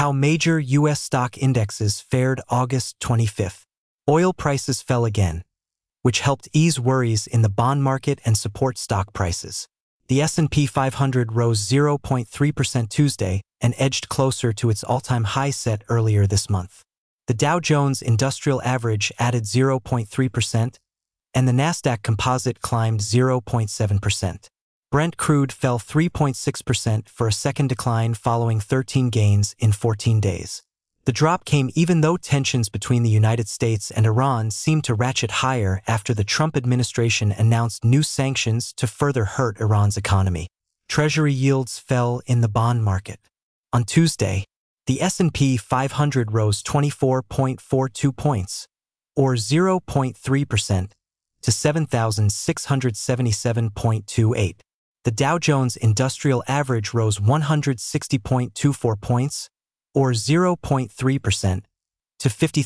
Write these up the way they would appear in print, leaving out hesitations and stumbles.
How major U.S. stock indexes fared August 25th. Oil prices fell again, which helped ease worries in the bond market and support stock prices. The S&P 500 rose 0.3% Tuesday and edged closer to its all-time high set earlier this month. The Dow Jones Industrial Average added 0.3%, and the Nasdaq Composite climbed 0.7%. Brent crude fell 3.6% for a second decline following 13 gains in 14 days. The drop came even though tensions between the United States and Iran seemed to ratchet higher after the Trump administration announced new sanctions to further hurt Iran's economy. Treasury yields fell in the bond market. On Tuesday, the S&P 500 rose 24.42 points, or 0.3%, to 7,677.28. The Dow Jones Industrial Average rose 160.24 points, or 0.3%, to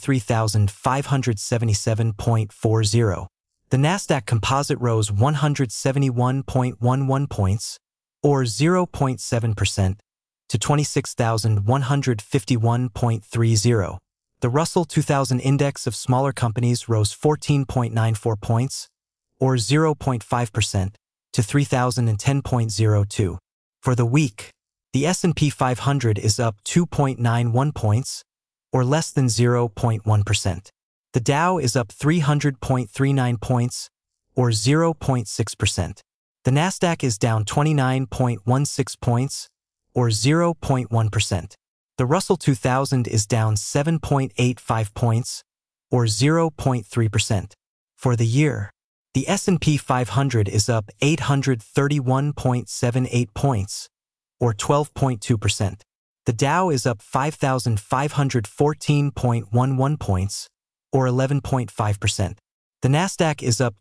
53,577.40. The Nasdaq Composite rose 171.11 points, or 0.7%, to 26,151.30. The Russell 2000 Index of smaller companies rose 14.94 points, or 0.5%, to 3,010.02. For the week, the S&P 500 is up 2.91 points, or less than 0.1%. The Dow is up 300.39 points, or 0.6%. The Nasdaq is down 29.16 points, or 0.1%. The Russell 2000 is down 7.85 points, or 0.3%. For the year, the S&P 500 is up 831.78 points, or 12.2%. The Dow is up 5,514.11 points, or 11.5%. The Nasdaq is up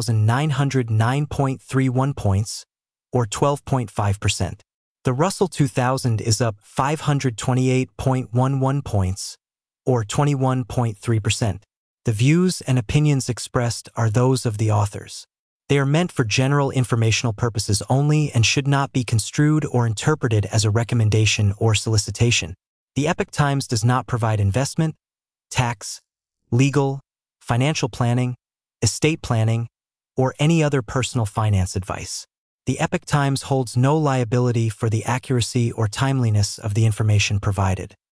2,909.31 points, or 12.5%. The Russell 2000 is up 528.11 points, or 21.3%. The views and opinions expressed are those of the authors. They are meant for general informational purposes only and should not be construed or interpreted as a recommendation or solicitation. The Epoch Times does not provide investment, tax, legal, financial planning, estate planning, or any other personal finance advice. The Epoch Times holds no liability for the accuracy or timeliness of the information provided.